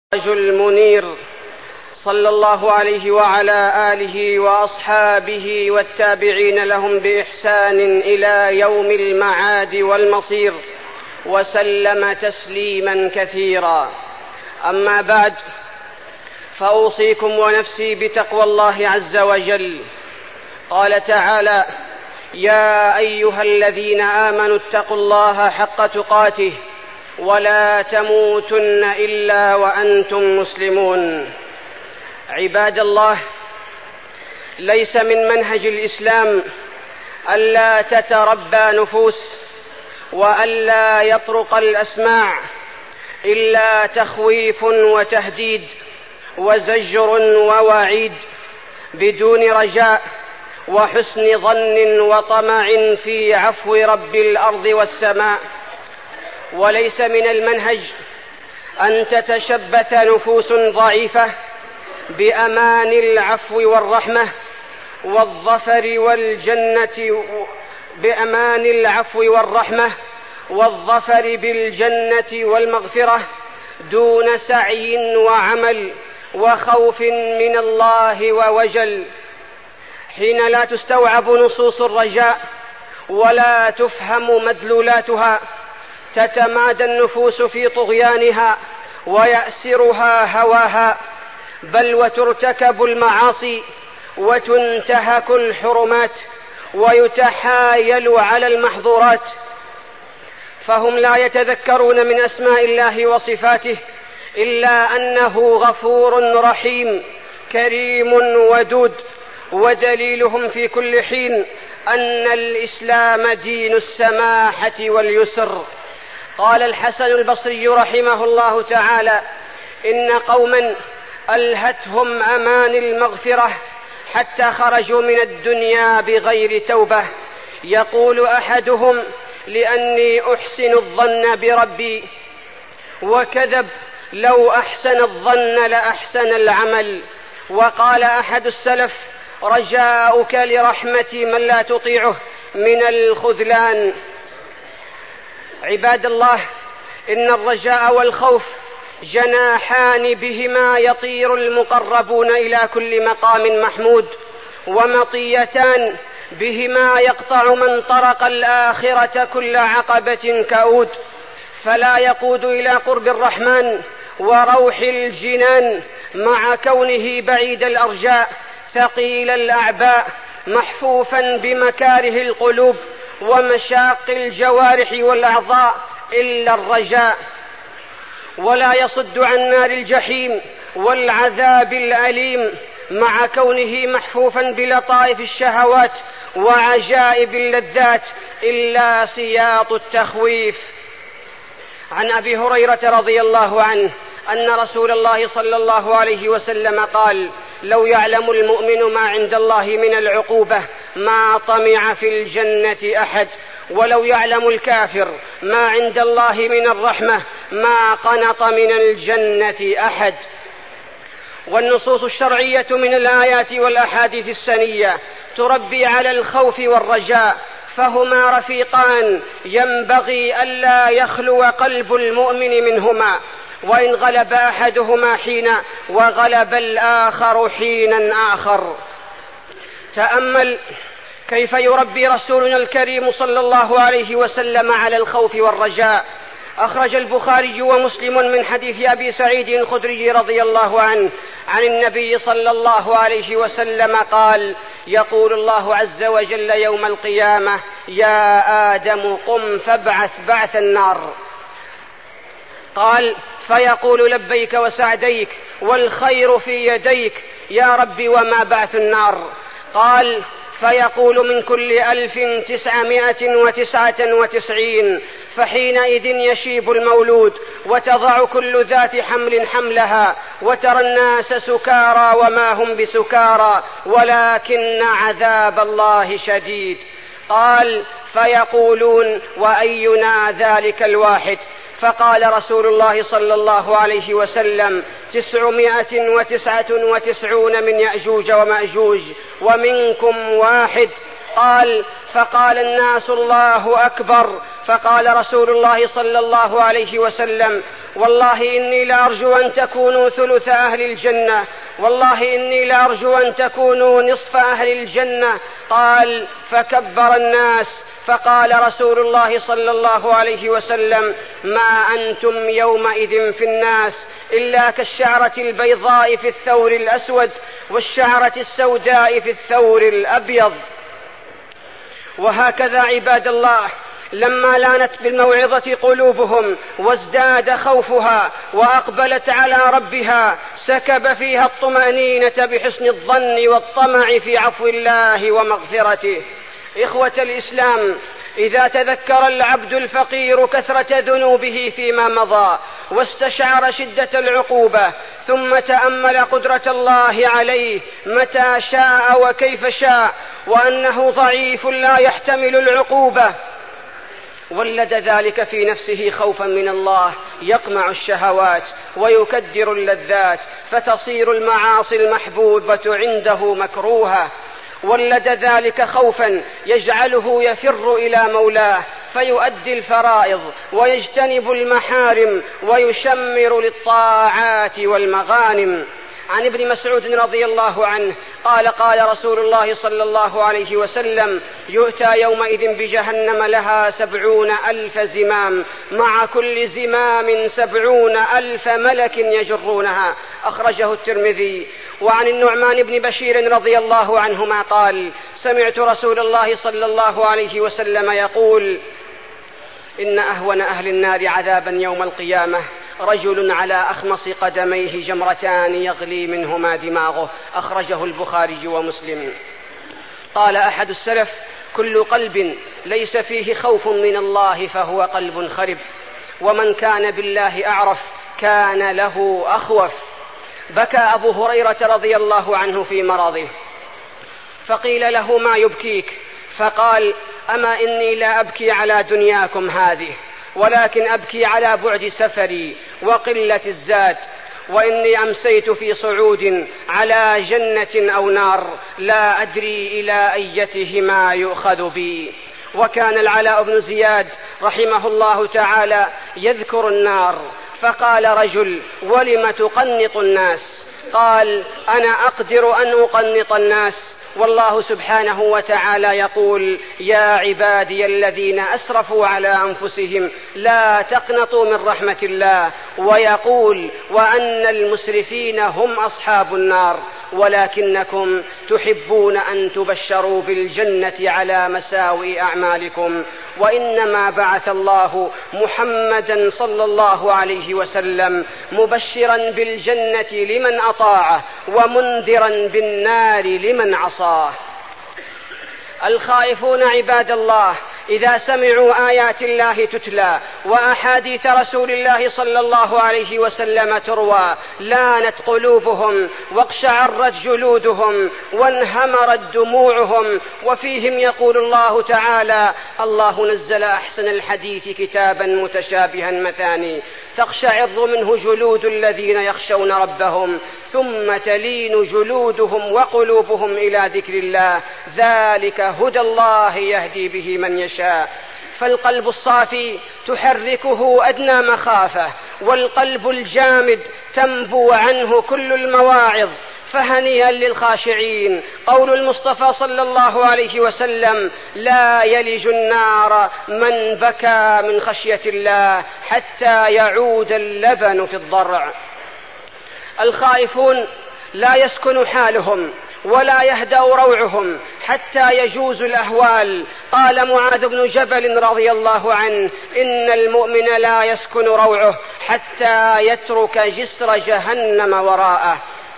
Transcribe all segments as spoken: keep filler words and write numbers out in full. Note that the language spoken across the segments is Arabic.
المنير صلى الله عليه وعلى آله وأصحابه والتابعين لهم بإحسان إلى يوم المعاد والمصير، وسلم تسليما كثيرا. أما بعد، فأوصيكم ونفسي بتقوى الله عز وجل. قال تعالى: يا أيها الذين آمنوا اتقوا الله حق تقاته ولا تموتن إلا وأنتم مسلمون. عباد الله، ليس من منهج الإسلام ألا تتربى نفوس وألا يطرق الأسماع إلا تخويف وتهديد وزجر ووعيد، بدون رجاء وحسن ظن وطمع في عفو رب الأرض والسماء. وليس من المنهج أن تتشبث نفوس ضعيفة بأمان العفو والرحمة والظفر والجنة بأمان العفو والرحمة والظفر بالجنة والمغفرة دون سعي وعمل وخوف من الله ووجل، حين لا تستوعب نصوص الرجاء ولا تفهم مدلولاتها، تتمادى النفوس في طغيانها ويأسرها هواها، بل وترتكب المعاصي وتنتهك الحرمات ويتحايل على المحظورات. فهم لا يتذكرون من أسماء الله وصفاته إلا أنه غفور رحيم كريم ودود، ودليلهم في كل حين أن الإسلام دين السماحة واليسر. قال الحسن البصري رحمه الله تعالى: إن قوما ألهتهم أمان المغفرة حتى خرجوا من الدنيا بغير توبة. يقول أحدهم: لأني أحسن الظن بربي، وكذب، لو أحسن الظن لأحسن العمل. وقال أحد السلف: رجاؤك لرحمة من لا تطيعه من الخذلان. عباد الله، إن الرجاء والخوف جناحان بهما يطير المقربون إلى كل مقام محمود، ومطيتان بهما يقطع من طرق الآخرة كل عقبة كؤود، فلا يقود إلى قرب الرحمن وروح الجنان، مع كونه بعيد الأرجاء ثقيل الأعباء محفوفا بمكاره القلوب ومشاق الجوارح والأعضاء، إلا الرجاء. ولا يصد عن نار الجحيم والعذاب الأليم، مع كونه محفوفا بلطائف الشهوات وعجائب اللذات، إلا سياط التخويف. عن أبي هريرة رضي الله عنه أن رسول الله صلى الله عليه وسلم قال: لو يعلم المؤمن ما عند الله من العقوبة ما طمع في الجنة أحد، ولو يعلم الكافر ما عند الله من الرحمة ما قنط من الجنة أحد. والنصوص الشرعية من الآيات والأحاديث السنية تربي على الخوف والرجاء، فهما رفيقان ينبغي ألا يخلو قلب المؤمن منهما، وإن غلب أحدهما حينا وغلب الآخر حينا آخر. تأمل كيف يربي رسولنا الكريم صلى الله عليه وسلم على الخوف والرجاء. أخرج البخاري ومسلم من حديث أبي سعيد الخدري رضي الله عنه عن النبي صلى الله عليه وسلم قال: يقول الله عز وجل يوم القيامة: يا آدم قم فابعث بعث النار. قال: فيقول: لبيك وسعديك والخير في يديك يا رب، وما بعث النار؟ قال: فيقول: من كل ألف تسعمائة وتسعة وتسعين. فحينئذ يشيب المولود وتضع كل ذات حمل حملها، وترى الناس سكارى وما هم بسكارى ولكن عذاب الله شديد. قال: فيقولون: وأينا ذلك الواحد؟ فقال رسول الله صلى الله عليه وسلم: تسعمائة وتسعة وتسعون من يأجوج ومأجوج، ومنكم واحد. قال: فقال الناس: الله أكبر. فقال رسول الله صلى الله عليه وسلم: والله إني لأرجو أن تكونوا ثلث أهل الجنة، والله إني لأرجو أن تكونوا نصف أهل الجنة. قال: فكبر الناس، فقال رسول الله صلى الله عليه وسلم: ما أنتم يومئذ في الناس إلا كالشعرة البيضاء في الثور الأسود والشعرة السوداء في الثور الأبيض. وهكذا عباد الله، لما لانت بالموعظة قلوبهم وازداد خوفها وأقبلت على ربها، سكب فيها الطمأنينة بحسن الظن والطمع في عفو الله ومغفرته. إخوة الإسلام، إذا تذكر العبد الفقير كثرة ذنوبه فيما مضى واستشعر شدة العقوبة، ثم تأمل قدرة الله عليه متى شاء وكيف شاء، وأنه ضعيف لا يحتمل العقوبة، ولد ذلك في نفسه خوفا من الله يقمع الشهوات ويكدر اللذات، فتصير المعاصي المحبوبة عنده مكروهة. ولد ذلك خوفا يجعله يفر إلى مولاه فيؤدي الفرائض ويجتنب المحارم ويشمر للطاعات والمغانم. عن ابن مسعود رضي الله عنه قال: قال رسول الله صلى الله عليه وسلم: يؤتى يومئذ بجهنم لها سبعون ألف زمام، مع كل زمام سبعون ألف ملك يجرونها. أخرجه الترمذي. وعن النعمان بن بشير رضي الله عنهما قال: سمعت رسول الله صلى الله عليه وسلم يقول: إن أهون أهل النار عذابا يوم القيامة رجل على أخمص قدميه جمرتان يغلي منهما دماغه. أخرجه البخاري ومسلم. قال أحد السلف: كل قلب ليس فيه خوف من الله فهو قلب خرب، ومن كان بالله أعرف كان له أخوف. بكى أبو هريرة رضي الله عنه في مرضه، فقيل له: ما يبكيك؟ فقال: أما إني لا أبكي على دنياكم هذه، ولكن أبكي على بعد سفري وقلة الزاد، وإني أمسيت في صعود على جنة أو نار لا أدري إلى أيتهما يؤخذ بي. وكان العلاء بن زياد رحمه الله تعالى يذكر النار، فقال رجل: ولم تقنط الناس؟ قال: أنا أقدر أن أقنط الناس، والله سبحانه وتعالى يقول: يا عبادي الذين أسرفوا على أنفسهم لا تقنطوا من رحمة الله، ويقول: وأن المسرفين هم أصحاب النار، ولكنكم تحبون أن تبشروا بالجنة على مساوئ أعمالكم. وإنما بعث الله محمدا صلى الله عليه وسلم مبشرا بالجنة لمن أطاعه ومنذرا بالنار لمن عصاه. الخائفون عباد الله إذا سمعوا آيات الله تتلى وأحاديث رسول الله صلى الله عليه وسلم تروى لانت قلوبهم واقشعرت جلودهم وانهمرت دموعهم. وفيهم يقول الله تعالى: الله نزل أحسن الحديث كتابا متشابها مثاني تقشعر منه جلود الذين يخشون ربهم ثم تلين جلودهم وقلوبهم إلى ذكر الله، ذلك هدى الله يهدي به من يشاء. فالقلب الصافي تحركه أدنى مخافة، والقلب الجامد تنبو عنه كل المواعظ. فهنيئا للخاشعين. قول المصطفى صلى الله عليه وسلم: لا يلج النار من بكى من خشية الله حتى يعود اللبن في الضرع. الخائفون لا يسكن حالهم ولا يهدأ روعهم حتى يجوز الأهوال. قال معاذ بن جبل رضي الله عنه: إن المؤمن لا يسكن روعه حتى يترك جسر جهنم وراءه.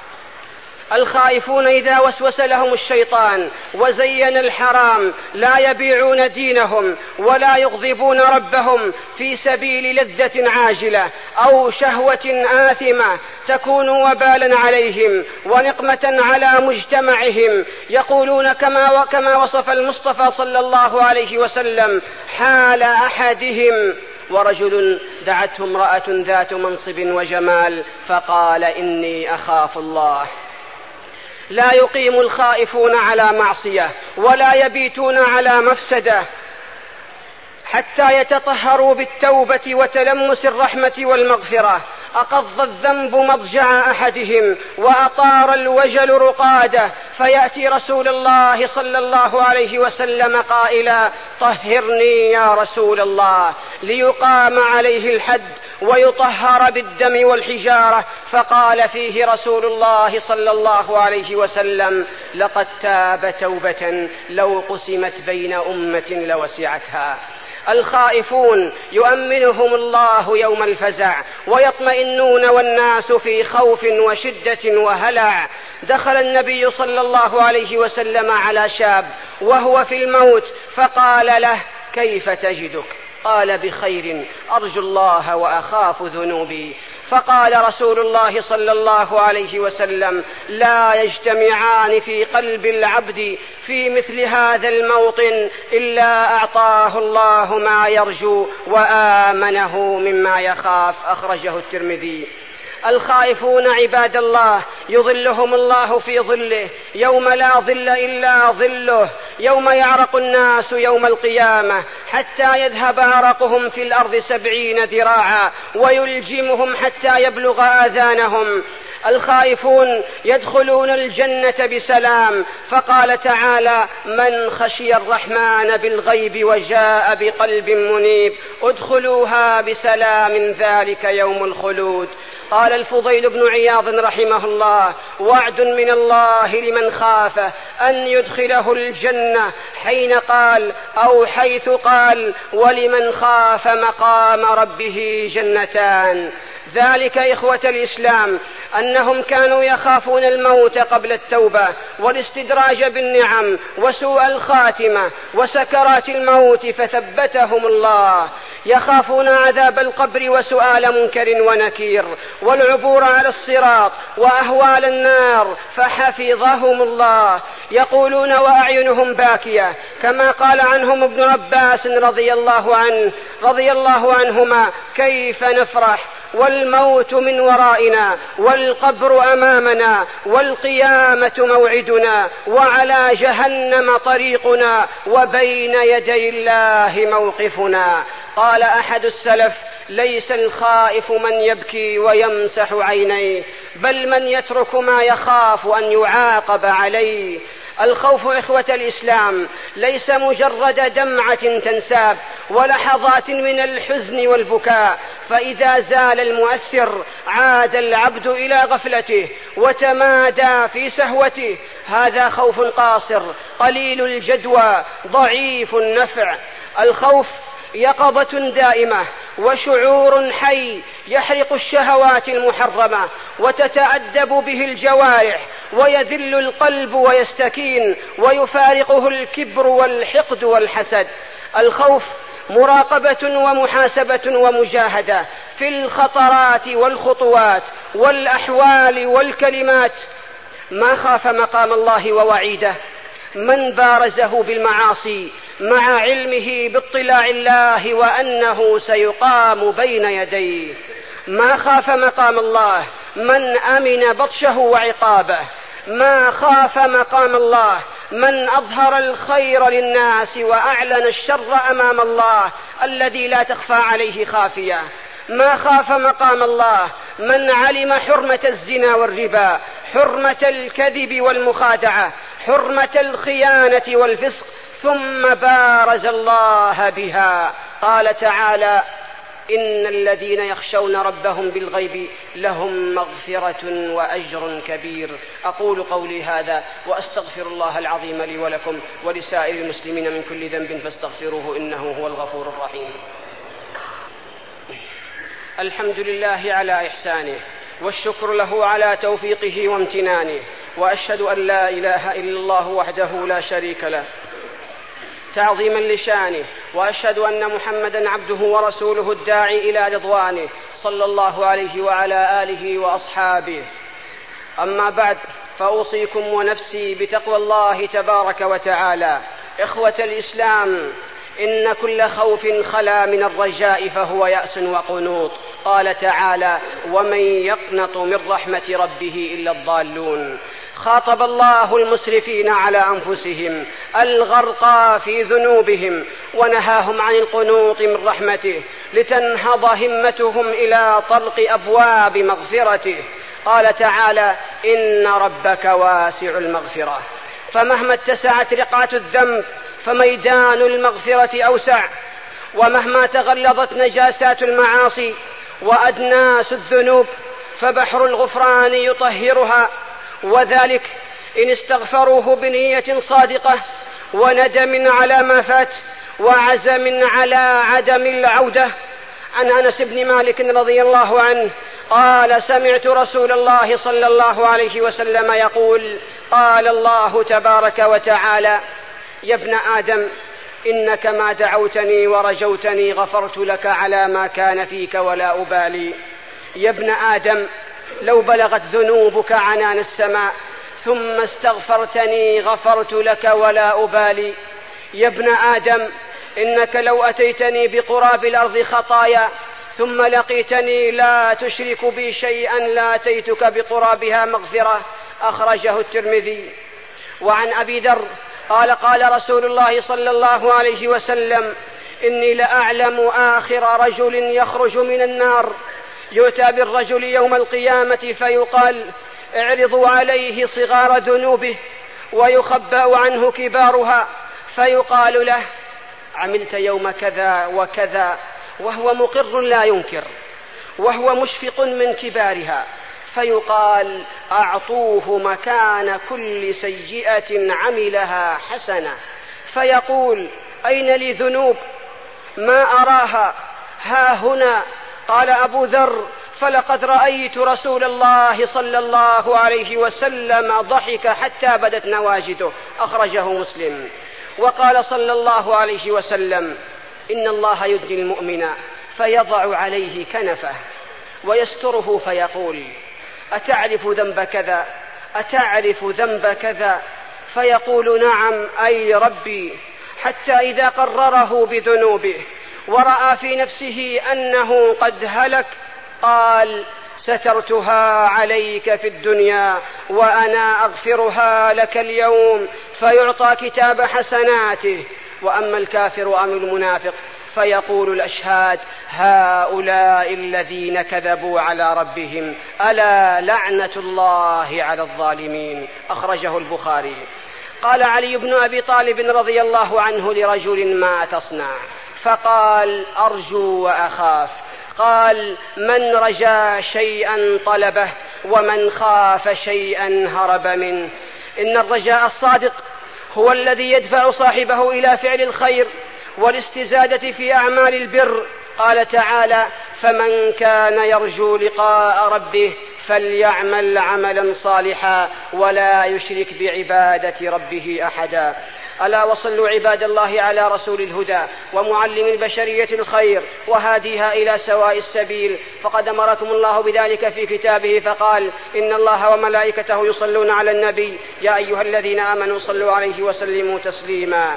الخائفون إذا وسوس لهم الشيطان وزين الحرام لا يبيعون دينهم ولا يغضبون ربهم في سبيل لذة عاجلة أو شهوة آثمة تكون وبالا عليهم ونقمة على مجتمعهم. يقولون كما وكما وصف المصطفى صلى الله عليه وسلم حال أحدهم: ورجل دعته امرأة ذات منصب وجمال فقال: إني أخاف الله. لا يقيم الخائفون على معصية ولا يبيتون على مفسدة حتى يتطهروا بالتوبة وتلمس الرحمة والمغفرة. أقض الذنب مضجع أحدهم وأطار الوجل رقاده، فيأتي رسول الله صلى الله عليه وسلم قائلا: طهرني يا رسول الله، ليقام عليه الحد ويطهر بالدم والحجارة. فقال فيه رسول الله صلى الله عليه وسلم: لقد تاب توبة لو قسمت بين أمة لوسعتها. الخائفون يؤمنهم الله يوم الفزع ويطمئنون والناس في خوف وشدة وهلع. دخل النبي صلى الله عليه وسلم على شاب وهو في الموت فقال له: كيف تجدك؟ قال: بخير، أرجو الله وأخاف ذنوبي. فقال رسول الله صلى الله عليه وسلم: لا يجتمعان في قلب العبد في مثل هذا الموطن إلا أعطاه الله ما يرجو وآمنه مما يخاف. أخرجه الترمذي. الخائفون عباد الله يظلهم الله في ظله يوم لا ظل إلا ظله، يوم يعرق الناس يوم القيامة حتى يذهب عرقهم في الأرض سبعين ذراعا ويلجمهم حتى يبلغ آذانهم. الخائفون يدخلون الجنة بسلام. فقال تعالى: من خشي الرحمن بالغيب وجاء بقلب منيب ادخلوها بسلام ذلك يوم الخلود. قال الفضيل بن عياض رحمه الله: وعد من الله لمن خافه أن يدخله الجنة حين قال أو حيث قال: ولمن خاف مقام ربه جنتان. ذلك إخوة الإسلام أنهم كانوا يخافون الموت قبل التوبة والاستدراج بالنعم وسوء الخاتمة وسكرات الموت فثبتهم الله. يخافون عذاب القبر وسؤال منكر ونكير والعبور على الصراط وأهوال النار فحفظهم الله. يقولون وأعينهم باكية كما قال عنهم ابن عباس رضي الله عنه رضي الله عنهما: كيف نفرح والموت من ورائنا والقبر أمامنا والقيامة موعدنا وعلى جهنم طريقنا وبين يدي الله موقفنا. قال أحد السلف: ليس الخائف من يبكي ويمسح عينيه، بل من يترك ما يخاف أن يعاقب عليه. الخوف إخوة الإسلام ليس مجرد دمعة تنساب ولحظات من الحزن والبكاء، فإذا زال المؤثر عاد العبد إلى غفلته وتمادى في سهوته. هذا خوف قاصر قليل الجدوى ضعيف النفع. الخوف يقظة دائمة وشعور حي يحرق الشهوات المحرمة وتتأدب به الجوارح ويذل القلب ويستكين ويفارقه الكبر والحقد والحسد. الخوف مراقبة ومحاسبة ومجاهدة في الخطرات والخطوات والأحوال والكلمات. ما خاف مقام الله ووعيده من بارزه بالمعاصي مع علمه باطلاع الله وأنه سيقام بين يديه. ما خاف مقام الله من أمن بطشه وعقابه. ما خاف مقام الله من أظهر الخير للناس وأعلن الشر أمام الله الذي لا تخفى عليه خافية. ما خاف مقام الله من علم حرمة الزنا والربا، حرمة الكذب والمخادعة، حرمة الخيانة والفسق، ثم بارز الله بها. قال تعالى: إن الذين يخشون ربهم بالغيب لهم مغفرة وأجر كبير. أقول قولي هذا وأستغفر الله العظيم لي ولكم ولسائر المسلمين من كل ذنب فاستغفروه إنه هو الغفور الرحيم. الحمد لله على إحسانه والشكر له على توفيقه وامتنانه، وأشهد أن لا إله إلا الله وحده لا شريك له تعظيما لشانه، وأشهد أن محمدا عبده ورسوله الداعي إلى رضوانه صلى الله عليه وعلى آله وأصحابه. أما بعد، فأوصيكم ونفسي بتقوى الله تبارك وتعالى. إخوة الإسلام، إن كل خوف خلا من الرجاء فهو يأس وقنوط. قال تعالى: ومن يقنط من رحمة ربه إلا الضالون. خاطب الله المسرفين على أنفسهم الغرقى في ذنوبهم، ونهاهم عن القنوط من رحمته لتنهض همتهم إلى طلق أبواب مغفرته. قال تعالى: إن ربك واسع المغفرة. فمهما اتسعت رقعة الذنب فميدان المغفرة أوسع، ومهما تغلظت نجاسات المعاصي وأدناس الذنوب فبحر الغفران يطهرها، وذلك إن استغفروه بنية صادقة وندم على ما فات وعزم على عدم العودة. عن أنس بن مالك رضي الله عنه قال: سمعت رسول الله صلى الله عليه وسلم يقول: قال الله تبارك وتعالى: يا ابن آدم إنك ما دعوتني ورجوتني غفرت لك على ما كان فيك ولا أبالي. يا ابن آدم لو بلغت ذنوبك عنان السماء ثم استغفرتني غفرت لك ولا أبالي. يا ابن آدم إنك لو أتيتني بقراب الأرض خطايا ثم لقيتني لا تشرك بي شيئا لاتيتك بقرابها مغفرة. أخرجه الترمذي. وعن أبي ذر قال: قال رسول الله صلى الله عليه وسلم: إني لأعلم آخر رجل يخرج من النار، يؤتى بالرجل يوم القيامة فيقال: اعرضوا عليه صغار ذنوبه ويخبأ عنه كبارها، فيقال له: عملت يوم كذا وكذا، وهو مقر لا ينكر وهو مشفق من كبارها، فيقال: أعطوه مكان كل سيئة عملها حسنة، فيقول: أين لي ذنوب ما أراها ها هنا. قال أبو ذر: فلقد رأيت رسول الله صلى الله عليه وسلم ضحك حتى بدت نواجذه. أخرجه مسلم. وقال صلى الله عليه وسلم: إن الله يدني المؤمن فيضع عليه كنفه ويستره فيقول: أتعرف ذنب كذا؟ أتعرف ذنب كذا؟ فيقول: نعم أي ربي. حتى إذا قرره بذنوبه ورأى في نفسه أنه قد هلك قال: سترتها عليك في الدنيا وأنا أغفرها لك اليوم. فيعطى كتاب حسناته. وأما الكافر أم المنافق فيقول الأشهاد: هؤلاء الذين كذبوا على ربهم، ألا لعنة الله على الظالمين. أخرجه البخاري. قال علي بن أبي طالب رضي الله عنه لرجل: ما تصنع؟ فقال: أرجو وأخاف. قال: من رجا شيئا طلبه ومن خاف شيئا هرب منه. إن الرجاء الصادق هو الذي يدفع صاحبه إلى فعل الخير والاستزادة في أعمال البر. قال تعالى: فمن كان يرجو لقاء ربه فليعمل عملا صالحا ولا يشرك بعبادة ربه أحدا. ألا وصلوا عباد الله على رسول الهدى ومعلم البشرية الخير وهاديها إلى سواء السبيل، فقد أمركم الله بذلك في كتابه فقال: إن الله وملائكته يصلون على النبي يا أيها الذين آمنوا صلوا عليه وسلموا تسليما.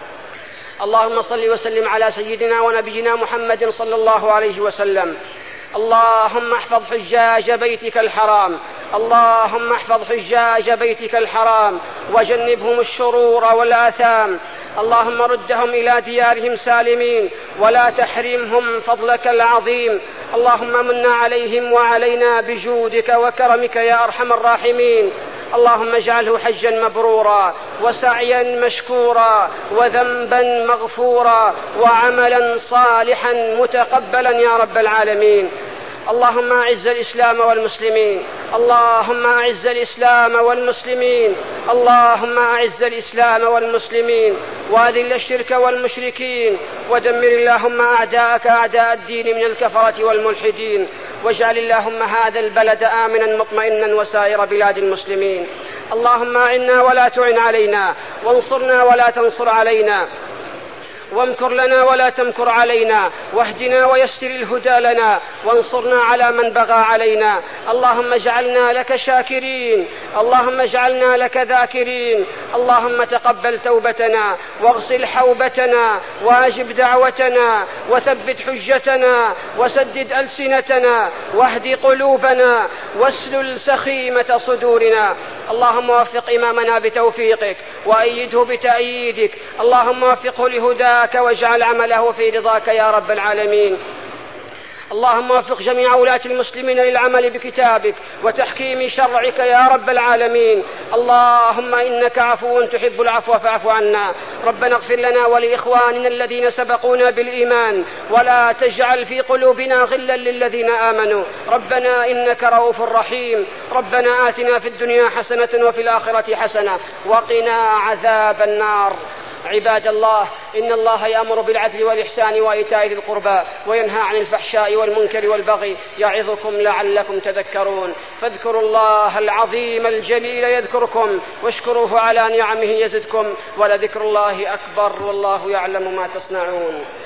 اللهم صل وسلم على سيدنا ونبينا محمد صلى الله عليه وسلم. اللهم احفظ حجاج بيتك الحرام، اللهم احفظ حجاج بيتك الحرام وجنبهم الشرور والآثام. اللهم ردهم إلى ديارهم سالمين ولا تحرمهم فضلك العظيم. اللهم من عليهم وعلينا بجودك وكرمك يا أرحم الراحمين. اللهم اجعله حجا مبرورا وسعيا مشكورا وذنبا مغفورا وعملا صالحا متقبلا يا رب العالمين. اللهم أعز الإسلام والمسلمين، اللهم أعز الإسلام والمسلمين، اللهم أعز الإسلام والمسلمين وأذل الشرك والمشركين، ودمر اللهم أعداءك أعداء الدين من الكفرة والملحدين، واجعل اللهم هذا البلد آمنا مطمئنا وسائر بلاد المسلمين. اللهم أعنا ولا تعن علينا، وانصرنا ولا تنصر علينا، وامكر لنا ولا تمكر علينا، واهدنا ويسر الهدى لنا، وانصرنا على من بغى علينا. اللهم اجعلنا لك شاكرين، اللهم اجعلنا لك ذاكرين. اللهم تقبل توبتنا واغسل حوبتنا واجب دعوتنا وثبت حجتنا وسدد ألسنتنا واهد قلوبنا واسلل سخيمة صدورنا. اللهم وفق إمامنا بتوفيقك وأيده بتأييدك. اللهم وفقه لهداك واجعل عمله في رضاك يا رب العالمين. اللهم وفق جميع ولاة المسلمين للعمل بكتابك وتحكيم شرعك يا رب العالمين. اللهم إنك عفو تحب العفو فاعف عنا. ربنا اغفر لنا ولإخواننا الذين سبقونا بالإيمان ولا تجعل في قلوبنا غلا للذين آمنوا. ربنا إنك رؤوف رحيم. ربنا آتنا في الدنيا حسنة وفي الآخرة حسنة وقنا عذاب النار. عباد الله، إن الله يأمر بالعدل والإحسان وإيتاء ذي القربى وينهى عن الفحشاء والمنكر والبغي يعظكم لعلكم تذكرون. فاذكروا الله العظيم الجليل يذكركم واشكروه على نعمه يزدكم ولذكر الله أكبر والله يعلم ما تصنعون.